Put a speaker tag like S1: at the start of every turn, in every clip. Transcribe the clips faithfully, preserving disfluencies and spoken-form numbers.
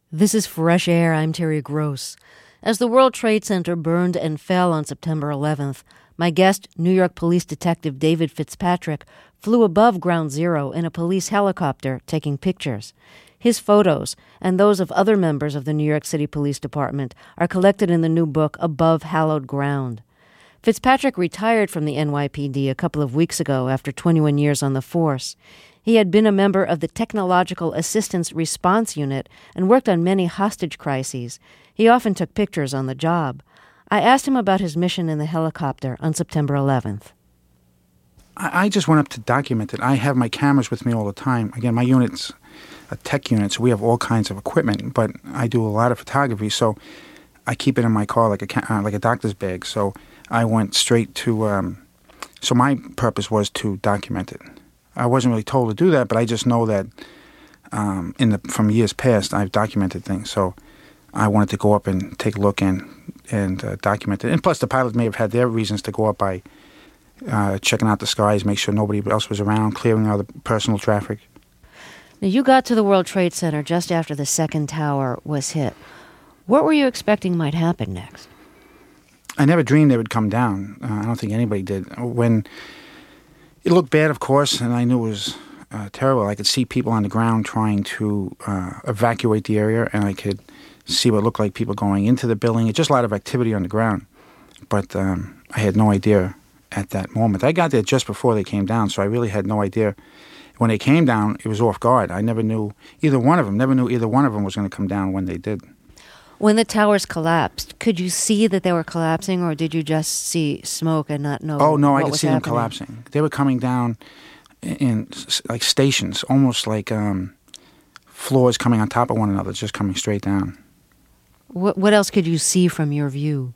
S1: This is Fresh Air. I'm Terry Gross. As the World Trade Center burned and fell on September eleventh, my guest, New York Police Detective David Fitzpatrick, flew above Ground Zero in a police helicopter taking pictures. His photos, and those of other members of the New York City Police Department, are collected in the new book Above Hallowed Ground. Fitzpatrick retired from the N Y P D a couple of weeks ago after twenty-one years on the force. He had been a member of the Technological Assistance Response Unit and worked on many hostage crises. He often took pictures on the job. I asked him about his mission in the helicopter on September eleventh.
S2: I, I just went up to document it. I have my cameras with me all the time. Again, my unit's a tech unit, so we have all kinds of equipment, but I do a lot of photography, so I keep it in my car like a, uh, like a doctor's bag. So I went straight to, um, so my purpose was to document it. I wasn't really told to do that, but I just know that um, in the from years past, I've documented things. So I wanted to go up and take a look and and uh, document it. And plus, the pilots may have had their reasons to go up by uh, checking out the skies, make sure nobody else was around, clearing out the personal traffic.
S1: Now, you got to the World Trade Center just after the second tower was hit. What were you expecting might happen next?
S2: I never dreamed they would come down. Uh, I don't think anybody did. When it looked bad, of course, and I knew it was uh, terrible. I could see people on the ground trying to uh, evacuate the area, and I could see what looked like people going into the building. It's just a lot of activity on the ground. But um, I had no idea at that moment. I got there just before they came down, so I really had no idea. When they came down, it was off guard. I never knew either one of them, never knew either one of them was going to come down when they did.
S1: When the towers collapsed, could you see that they were collapsing, or did you just see smoke and not know?
S2: Oh no,
S1: what
S2: I could
S1: was
S2: see
S1: happening?
S2: them collapsing. They were coming down in, in like stations, almost like um, floors coming on top of one another, just coming straight down.
S1: What, what else could you see from your view?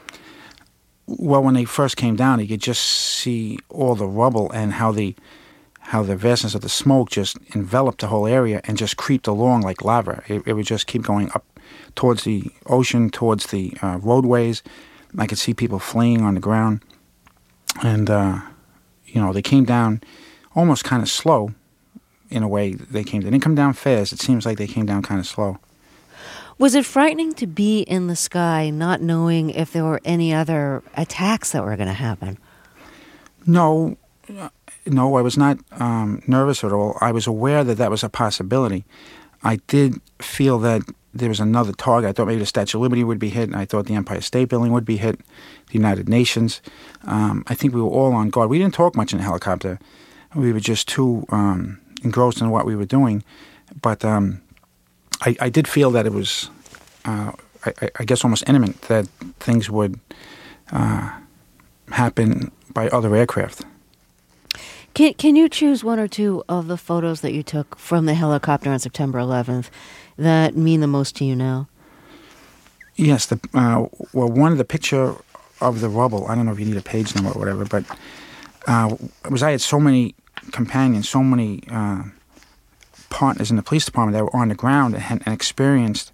S2: Well, when they first came down, you could just see all the rubble and how the how the vastness of the smoke just enveloped the whole area and just creeped along like lava. It, it would just keep going up towards the ocean, towards the uh, roadways. I could see people fleeing on the ground. And, uh, you know, they came down almost kind of slow in a way. They came. They didn't come down fast. It seems like they came down kind of slow.
S1: Was it frightening to be in the sky not knowing if there were any other attacks that were going to happen?
S2: No, no, I was not um, nervous at all. I was aware that that was a possibility. I did feel that there was another target. I thought maybe the Statue of Liberty would be hit, and I thought the Empire State Building would be hit, the United Nations. Um, I think we were all on guard. We didn't talk much in the helicopter. We were just too um, engrossed in what we were doing. But um, I, I did feel that it was, uh, I, I guess, almost imminent that things would uh, happen by other aircraft.
S1: Can, can you choose one or two of the photos that you took from the helicopter on September eleventh that mean the most to you now?
S2: Yes. The uh, well, one of the picture of the rubble, I don't know if you need a page number or whatever, but uh, it was I had so many companions, so many uh, partners in the police department that were on the ground and, and experienced,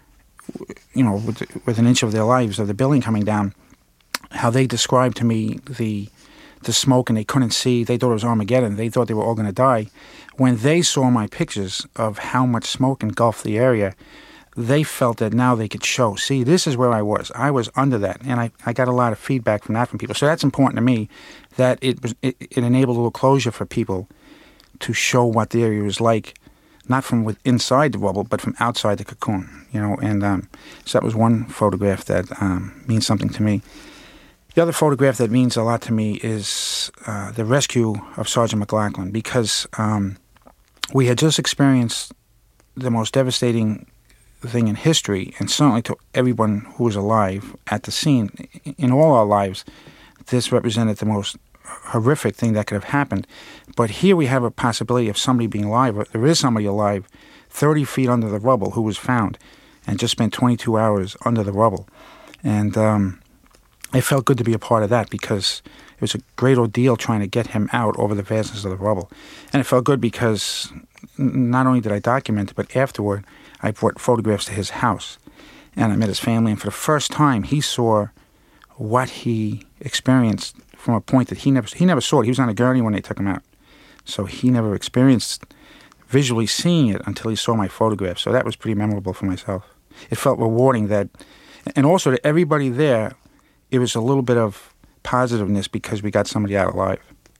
S2: you know, with, with an inch of their lives of the building coming down, how they described to me the the smoke, and they couldn't see. They thought it was Armageddon. They thought they were all going to die. When they saw my pictures of how much smoke engulfed the area, they felt that now they could show, see, this is where I was. I was under that. And I, I got a lot of feedback from that from people. So that's important to me, that it was it, it enabled a little closure for people to show what the area was like, not from with inside the rubble, but from outside the cocoon. You know, and um, so that was one photograph that um, means something to me. The other photograph that means a lot to me is uh, the rescue of Sergeant McLaughlin, because um, we had just experienced the most devastating thing in history, and certainly to everyone who was alive at the scene. In all our lives, this represented the most horrific thing that could have happened. But here we have a possibility of somebody being alive. There is somebody alive thirty feet under the rubble who was found and just spent twenty-two hours under the rubble. And um, it felt good to be a part of that, because it was a great ordeal trying to get him out over the vastness of the rubble. And it felt good because not only did I document it, but afterward I brought photographs to his house. And I met his family, and for the first time he saw what he experienced from a point that he never he never saw it. He was on a gurney when they took him out. So he never experienced visually seeing it until he saw my photograph. So that was pretty memorable for myself. It felt rewarding that, and also to everybody there, it was a little bit of positiveness because we got somebody out alive.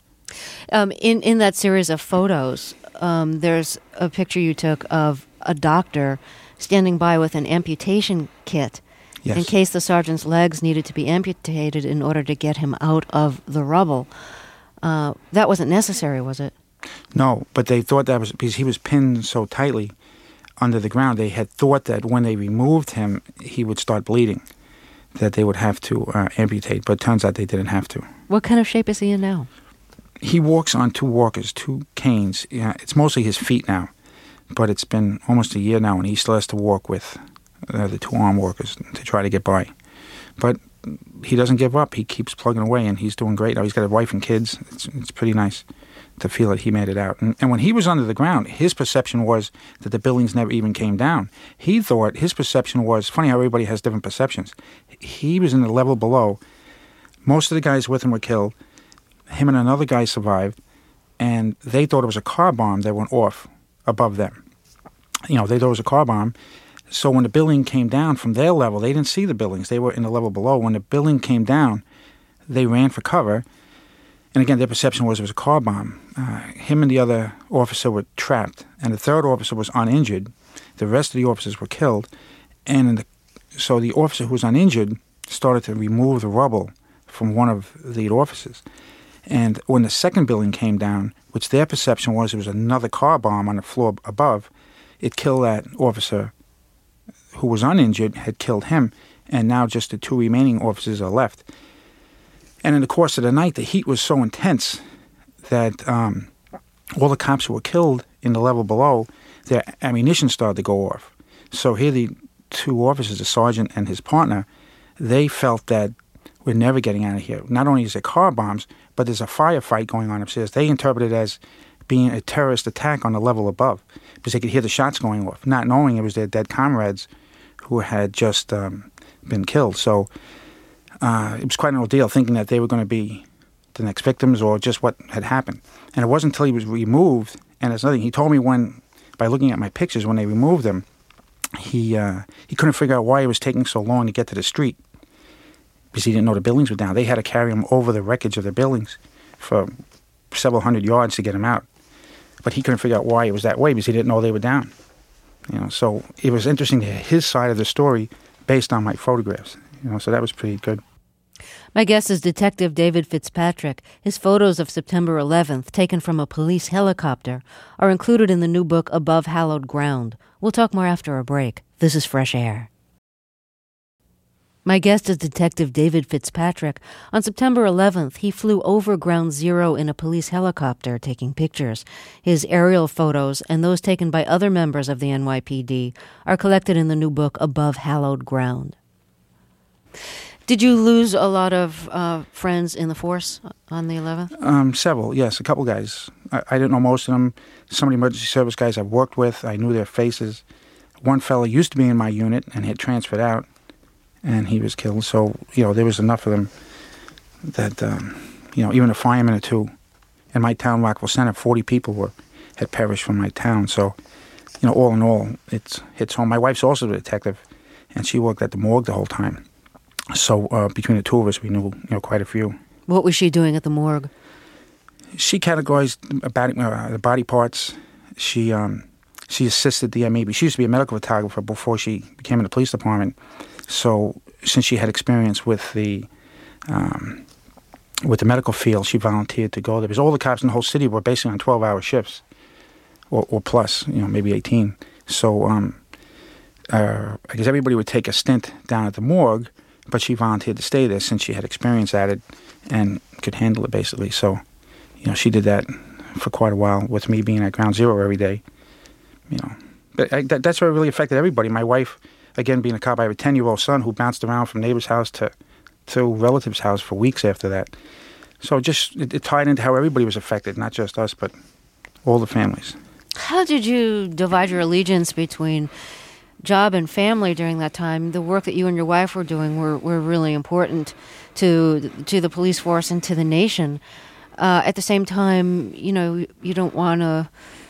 S1: Um, in, in that series of photos, um, there's a picture you took of a doctor standing by with an amputation kit
S2: yes.
S1: in case the sergeant's legs needed to be amputated in order to get him out of the rubble. Uh, that wasn't necessary, was it?
S2: No, but they thought that was because he was pinned so tightly under the ground. They had thought that when they removed him, he would start bleeding, that they would have to uh, amputate. But it turns out they didn't have to.
S1: What kind of shape is he in now?
S2: He walks on two walkers, two canes. Yeah, it's mostly his feet now, but it's been almost a year now, and he still has to walk with uh, the two arm walkers to try to get by. But he doesn't give up. He keeps plugging away, and he's doing great now. He's got a wife and kids. It's, it's pretty nice to feel that he made it out. And, and when he was under the ground, his perception was that the buildings never even came down. He thought, his perception was, funny how everybody has different perceptions. He was in the level below. Most of the guys with him were killed. Him and another guy survived, and they thought it was a car bomb that went off above them. You know, they thought it was a car bomb. So when the building came down from their level, they didn't see the buildings. They were in the level below. When the building came down, they ran for cover. And again, their perception was it was a car bomb. Uh, him and the other officer were trapped, and the third officer was uninjured. The rest of the officers were killed. And in the, so the officer who was uninjured started to remove the rubble from one of the officers. And when the second building came down, which their perception was it was another car bomb on the floor above, it killed that officer who was uninjured, had killed him, and now just the two remaining officers are left. And in the course of the night, the heat was so intense that um, all the cops who were killed in the level below, their ammunition started to go off. So here the two officers, the sergeant and his partner, they felt that we're never getting out of here. Not only is there car bombs, but there's a firefight going on upstairs. They interpreted it as being a terrorist attack on the level above because they could hear the shots going off, not knowing it was their dead comrades who had just um, been killed. So uh, it was quite an ordeal thinking that they were going to be the next victims or just what had happened. And it wasn't until he was removed, and it's nothing. He told me when, by looking at my pictures, when they removed him, he uh, he couldn't figure out why it was taking so long to get to the street because he didn't know the buildings were down. They had to carry him over the wreckage of the buildings for several hundred yards to get him out. But he couldn't figure out why it was that way because he didn't know they were down. You know, so it was interesting to hear his side of the story based on my photographs. You know, so that was pretty good.
S1: My guest is Detective David Fitzpatrick. His photos of September eleventh, taken from a police helicopter, are included in the new book Above Hallowed Ground. We'll talk more after a break. This is Fresh Air. My guest is Detective David Fitzpatrick. On September eleventh, he flew over Ground Zero in a police helicopter taking pictures. His aerial photos and those taken by other members of the N Y P D are collected in the new book Above Hallowed Ground. Did you lose a lot of uh, friends in the force on the eleventh?
S2: Um, several, yes, a couple guys. I, I didn't know most of them. Some of the emergency service guys I've worked with, I knew their faces. One fellow used to be in my unit and had transferred out, and he was killed. So, you know, there was enough of them that, um, you know, even a fireman or two. In my town, Rockville Center, forty people were had perished from my town. So, you know, all in all, it hits home. My wife's also a detective, and she worked at the morgue the whole time. So uh, between the two of us, we knew, you know, quite a few.
S1: What was she doing at the morgue?
S2: She categorized body, uh, the body parts. She um, she assisted the M E B. She used to be a medical photographer before she became in the police department. So since she had experience with the um, with the medical field, she volunteered to go there. Because all the cops in the whole city were basically on twelve-hour shifts, or, or plus, you know, maybe eighteen. So um, uh, I guess everybody would take a stint down at the morgue, but she volunteered to stay there since she had experience at it and could handle it, basically. So, you know, she did that for quite a while with me being at Ground Zero every day. You know, but I, that, that's what really affected everybody. My wife, again, being a cop, I have a ten-year-old son who bounced around from neighbor's house to, to relative's house for weeks after that. So just it, it tied into how everybody was affected, not just us, but all the families.
S1: How did you divide your allegiance between job and family during that time? The work that you and your wife were doing were, were really important to to the police force and to the nation. Uh, at the same time, you know, you don't want to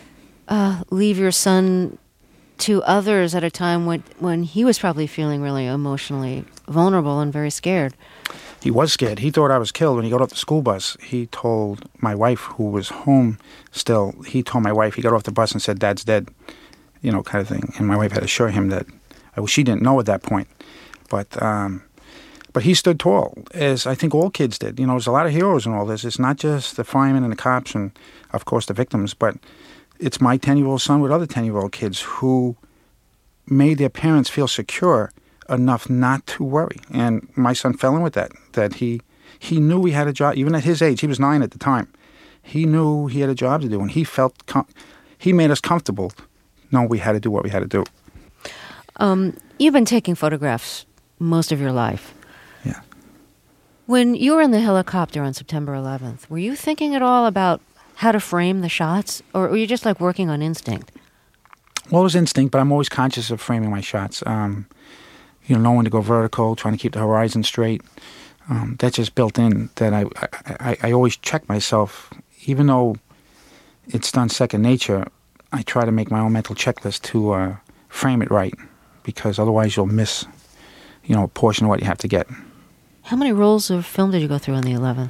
S1: uh, leave your son to others at a time when when he was probably feeling really emotionally vulnerable and very scared?
S2: He was scared. He thought I was killed when he got off the school bus. He told my wife, who was home still, he told my wife, he got off the bus and said, Dad's dead, you know, kind of thing. And my wife had to assure him that, well, she didn't know at that point. But um, but he stood tall, as I think all kids did. You know, there's a lot of heroes in all this. It's not just the firemen and the cops and, of course, the victims, but it's my ten-year-old son with other ten-year-old kids who made their parents feel secure enough not to worry. And my son fell in with that, that he he knew he had a job. Even at his age, he was nine at the time. He knew he had a job to do, and he felt, com- he made us comfortable knowing we had to do what we had to do.
S1: Um, you've been taking photographs most of your life.
S2: Yeah.
S1: When you were in the helicopter on September eleventh, were you thinking at all about how to frame the shots, or were you just like working on instinct?
S2: Well, it was instinct, but I'm always conscious of framing my shots. Um, you know, knowing to go vertical, trying to keep the horizon straight. Um, that's just built in. That I, I, I always check myself, even though it's done second nature. I try to make my own mental checklist to uh, frame it right, because otherwise you'll miss, you know, a portion of what you have to get.
S1: How many rolls of film did you go through on the eleventh?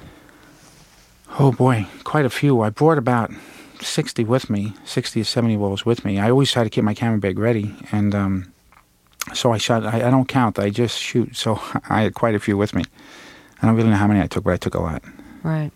S2: Oh boy, quite a few. I brought about sixty with me, sixty or seventy rolls with me. I always try to keep my camera bag ready, and um, so I shot. I, I don't count. I just shoot. So I had quite a few with me. I don't really know how many I took, but I took a lot.
S1: Right.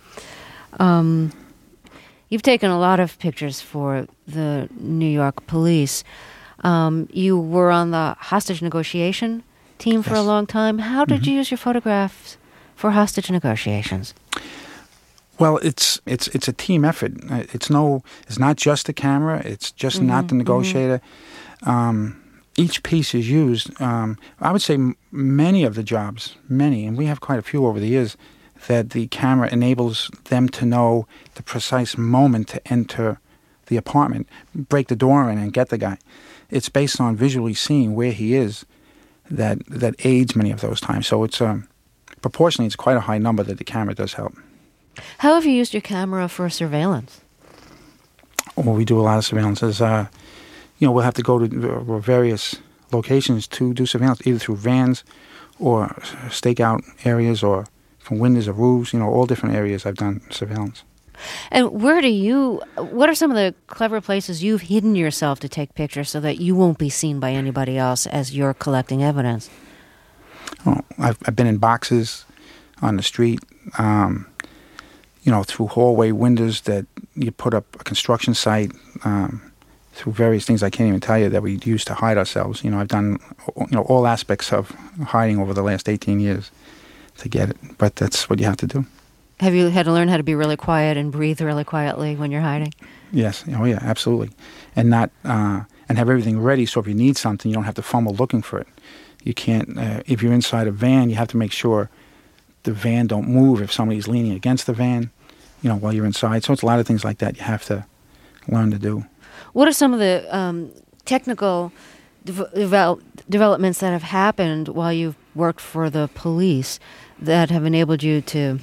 S1: Um, you've taken a lot of pictures for the New York police. Um, you were on the hostage negotiation team for
S2: Yes.
S1: a long time. How did
S2: Mm-hmm.
S1: you use your photographs for hostage negotiations?
S2: Well, it's it's it's a team effort. Uh, It's no, it's not just the camera. It's just not the negotiator. Um, each piece is used. Um, I would say m- many of the jobs, many, and we have quite a few over the years, that the camera enables them to know the precise moment to enter the apartment, break the door in, and get the guy. It's based on visually seeing where he is that that aids many of those times. So it's um, proportionally, it's quite a high number that the camera does help.
S1: How have you used your camera for surveillance?
S2: Well, we do a lot of surveillances. Uh, you know, we'll have to go to uh, various locations to do surveillance, either through vans or stakeout areas or from windows or roofs, you know, all different areas I've done surveillance.
S1: And where do you, what are some of the clever places you've hidden yourself to take pictures so that you won't be seen by anybody else as you're collecting evidence?
S2: Oh, I've, I've been in boxes on the street, um, you know, through hallway windows that you put up a construction site, um, through various things I can't even tell you that we use to hide ourselves. You know, I've done, you know, all aspects of hiding over the last eighteen years to get it, but that's what you have to do.
S1: Have you had to learn how to be really quiet and breathe really quietly when you're hiding?
S2: Yes. Oh, yeah, absolutely. And not uh, and have everything ready so if you need something, you don't have to fumble looking for it. You can't, uh, if you're inside a van, you have to make sure the van don't move if somebody's leaning against the van, you know, while you're inside. So it's a lot of things like that you have to learn to do.
S1: What are some of the um, technical dev- devel- developments that have happened while you've worked for the police that have enabled you to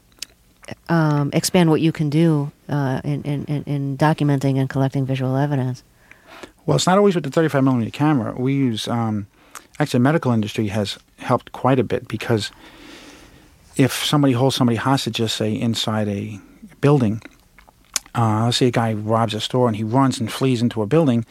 S1: um, expand what you can do uh, in, in, in documenting and collecting visual evidence?
S2: Well, it's not always with the thirty-five millimeter camera. We use, um, actually, the medical industry has helped quite a bit because if somebody holds somebody hostage, just say inside a building, uh, let's say a guy robs a store and he runs and flees into a building,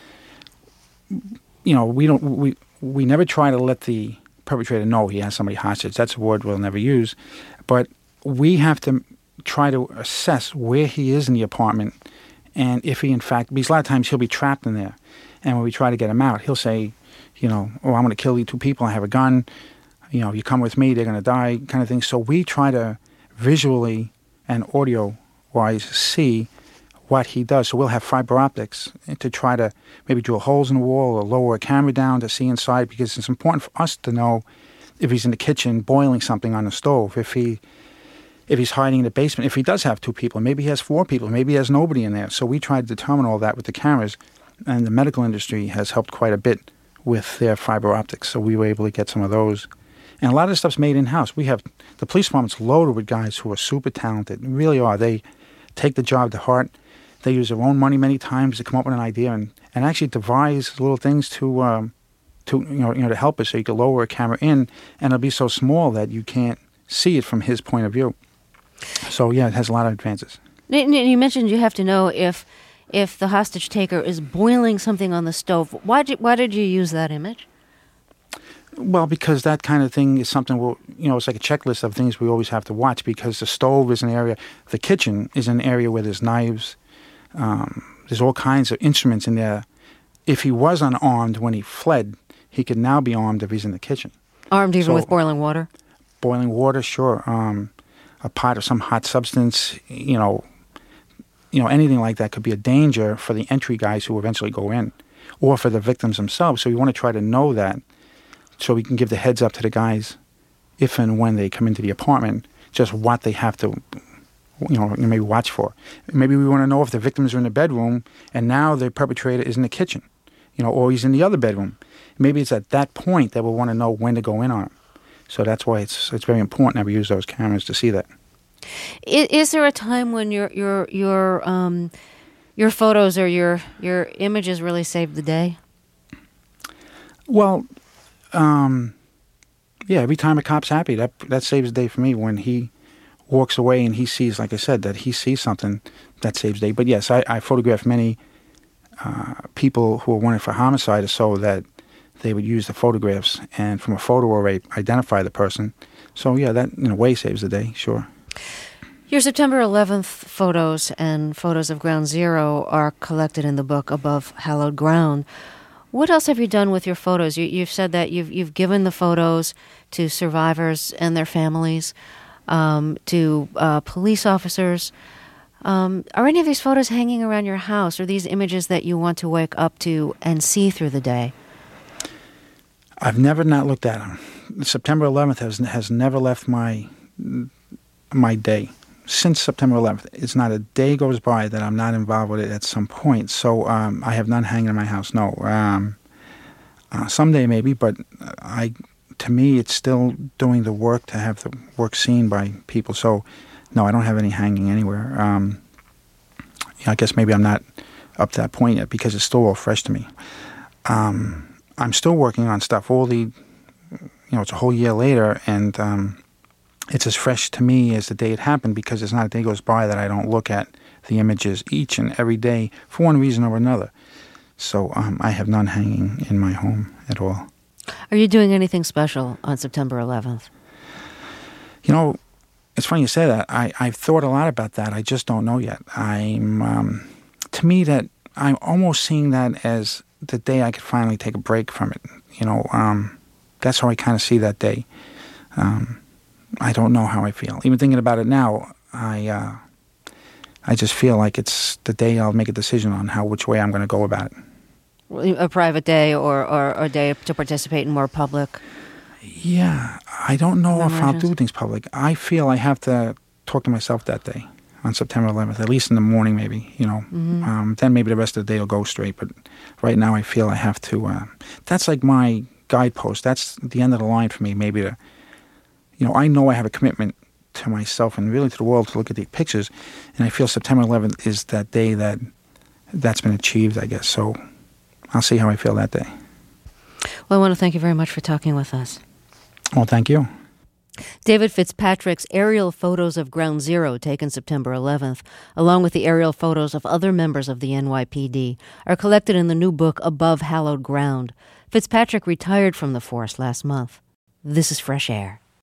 S2: you know, we don't, we, we never try to let the perpetrator know he has somebody hostage. That's a word we'll never use. But we have to try to assess where he is in the apartment and if he, in fact, because a lot of times he'll be trapped in there. And when we try to get him out, he'll say, you know, oh, I'm going to kill you two people. I have a gun. You know, you come with me, they're going to die, kind of thing. So we try to visually and audio-wise see what he does. So we'll have fiber optics to try to maybe drill holes in the wall or lower a camera down to see inside, because it's important for us to know if he's in the kitchen boiling something on the stove, if he if he's hiding in the basement, if he does have two people, maybe he has four people, maybe he has nobody in there. So we try to determine all that with the cameras, and the medical industry has helped quite a bit with their fiber optics. So we were able to get some of those. And a lot of the stuff's made in-house. We have, the police department's loaded with guys who are super talented, really are. They take the job to heart. they use their own money many times to come up with an idea and, and actually devise little things to um, to you know you know to help us. So you can lower a camera in, and it'll be so small that you can't see it from his point of view. So yeah, it has a lot of advances.
S1: You mentioned you have to know if if the hostage taker is boiling something on the stove. Why did why did you use that image?
S2: Well, because that kind of thing is something, we'll, you know, it's like a checklist of things we always have to watch, because the stove is an area, the kitchen is an area where there's knives, um, there's all kinds of instruments in there. If he was unarmed when he fled, he could now be armed if he's in the kitchen.
S1: Armed even
S2: so,
S1: with boiling water?
S2: Boiling water, sure. Um, a pot of some hot substance, you know, you know, anything like that could be a danger for the entry guys who eventually go in, or for the victims themselves. So we want to try to know that, so we can give the heads up to the guys if and when they come into the apartment, just what they have to, you know, maybe watch for. Maybe we want to know if the victims are in the bedroom and now the perpetrator is in the kitchen, you know, or he's in the other bedroom. Maybe it's at that point that we'll want to know when to go in on him. So that's why it's it's very important that we use those cameras to see that.
S1: Is, is there a time when your your your um your photos or your your images really saved the day?
S2: Well, um, yeah. Every time a cop's happy, that that saves the day for me. When he walks away and he sees, like I said, that he sees something, that saves the day. But yes, I, I photographed many uh, people who were wanted for homicide, so that they would use the photographs and from a photo array identify the person. So yeah, that in a way saves the day, sure.
S1: Your September eleventh photos and photos of Ground Zero are collected in the book Above Hallowed Ground. What else have you done with your photos? You, you've said that you've you've given the photos to survivors and their families, um, to uh, police officers. Um, are any of these photos hanging around your house? Are these images that you want to wake up to and see through the day?
S2: I've never not looked at them. September eleventh has has never left my my day. Since September eleventh, it's not a day goes by that I'm not involved with it at some point. So um, I have none hanging in my house. No, um, uh, someday maybe, but I, to me, it's still doing the work to have the work seen by people. So no, I don't have any hanging anywhere. Um, yeah, I guess maybe I'm not up to that point yet because it's still all fresh to me. Um, I'm still working on stuff. All the, you know, it's a whole year later, and um, it's as fresh to me as the day it happened, because it's not a day goes by that I don't look at the images each and every day for one reason or another. So um, I have none hanging in my home at all.
S1: Are you doing anything special on September eleventh?
S2: You know, it's funny you say that. I, I've thought a lot about that. I just don't know yet. I'm, um, to me, that I'm almost seeing that as the day I could finally take a break from it. You know, um, that's how I kind of see that day. Um, I don't know how I feel. Even thinking about it now, I uh, I just feel like it's the day I'll make a decision on how which way I'm going to go about it.
S1: A private day or, or, or a day to participate in more public?
S2: Yeah, I don't know if I'll do things public. I feel I have to talk to myself that day on September eleventh, at least in the morning maybe, you know. Mm-hmm. Um, then maybe the rest of the day will go straight. But right now I feel I have to, uh, that's like my guidepost. That's the end of the line for me, maybe to, you know, I know I have a commitment to myself and really to the world to look at the pictures, and I feel September eleventh is that day that that's been achieved, I guess. So I'll see how I feel that day.
S1: Well, I want to thank you very much for talking with us.
S2: Well, thank you.
S1: David Fitzpatrick's aerial photos of Ground Zero, taken September eleventh, along with the aerial photos of other members of the N Y P D, are collected in the new book Above Hallowed Ground. Fitzpatrick retired from the force last month. This is Fresh Air.